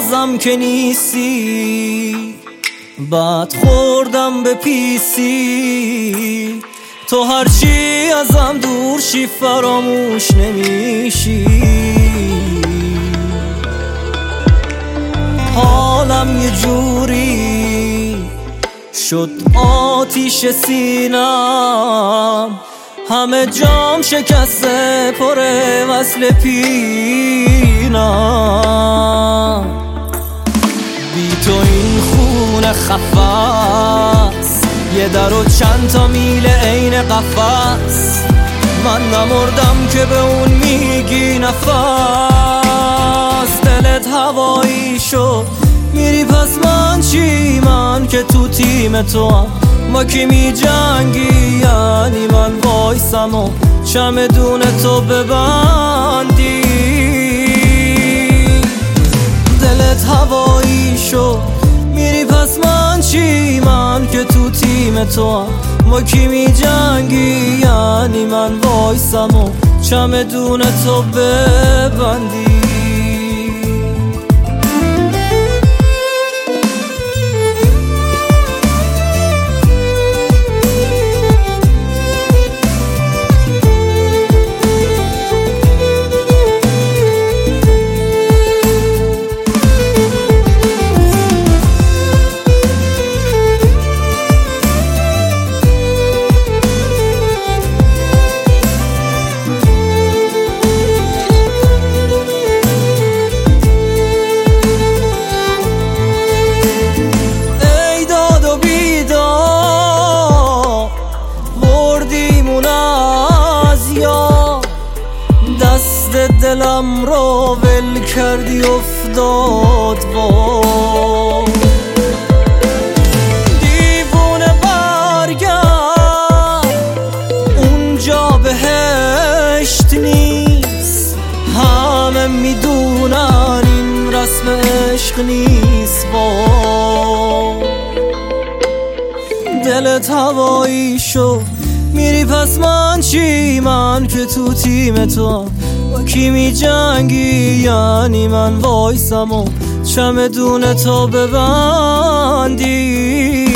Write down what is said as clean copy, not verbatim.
بازم که نیستی، بعد خوردم به پیسی. تو هرچی ازم دور شی فراموش نمیشی. حالم یه جوری شد آتیش سینم، همه جام شکسته پره وصل پینم. بی تو این خونه خفست، یه در و چند تا میل عین قفس. من نمردم که به اون میگی نفس. دلت هوایی شد میری پس من چی؟ من که تو تیم تو هم با کی می جنگی؟ یعنی من وایسم و چمدون تو ببندی؟ دلت هوایی شد میری پس من چی؟ من که تو تیم تو هم با کی می جنگی؟ یعنی من وایسم و چمدون تو ببندی؟ دلم رو ول کردی افتاد با دیوونه. برگرد اونجا بهشت نیست، همه میدونن این رسم عشق نیست. با دلت هوایی شد میری پس من چی؟ من که تو تیم تو با کی می جنگی؟ یعنی من وایسم و چمدون تو ببندی؟